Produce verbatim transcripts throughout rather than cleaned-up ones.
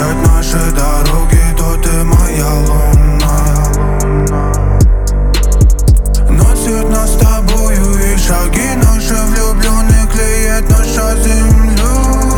освещать наши дороги, то ты моя луна. Носит нас с тобою, и шаги наши влюбленных клеят наша землю.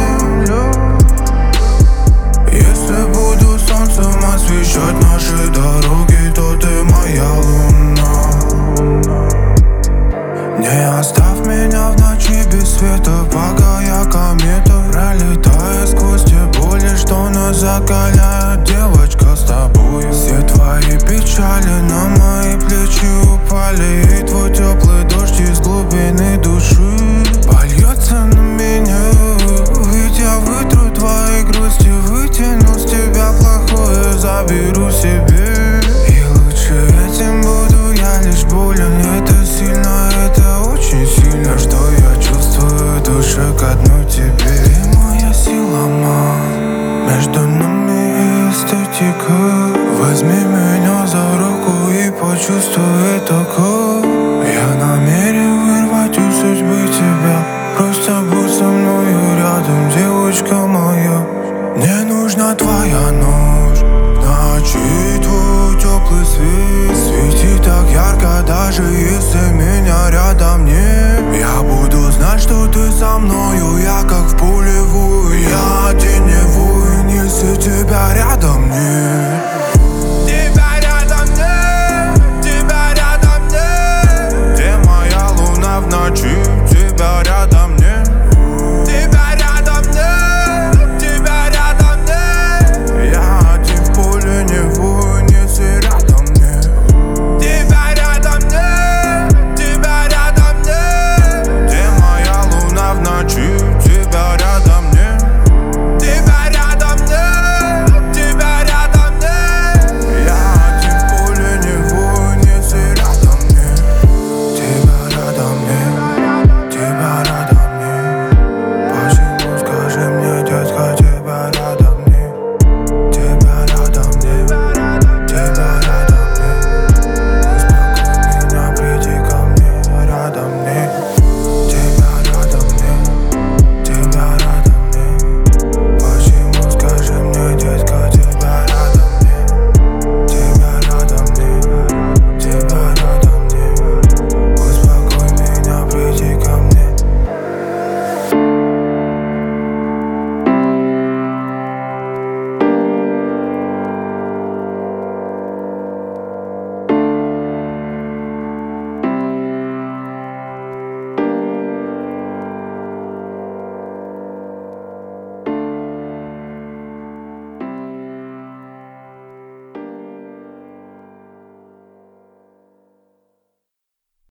Если буду солнцем освещать наши дороги, то ты моя луна. Не оставь меня в ночи без света, пока я комета, пролетая сквозь те боли, что нас закаляют. Девочка, с тобой все твои печали на мои плечи упали, и твой теплый дождь из глубины души польется на меня. Ведь я вытру твои грусти, вытяну с тебя плохое, заберу себе. И лучше этим буду я лишь болен. Это сильно, это очень сильно, что я чувствую в душе к одной тебе. Ты моя сила, мам, между нами эстетика. Возьми меня за руку и почувствуй такое. Я намерен вырвать у судьбы тебя. Просто будь со мною рядом, девочка моя. Мне нужна твоя ночь, ночи твой теплый свет светит так ярко, даже если меня рядом нет. Я буду знать, что ты со мною, я как в пулевую, я теневую.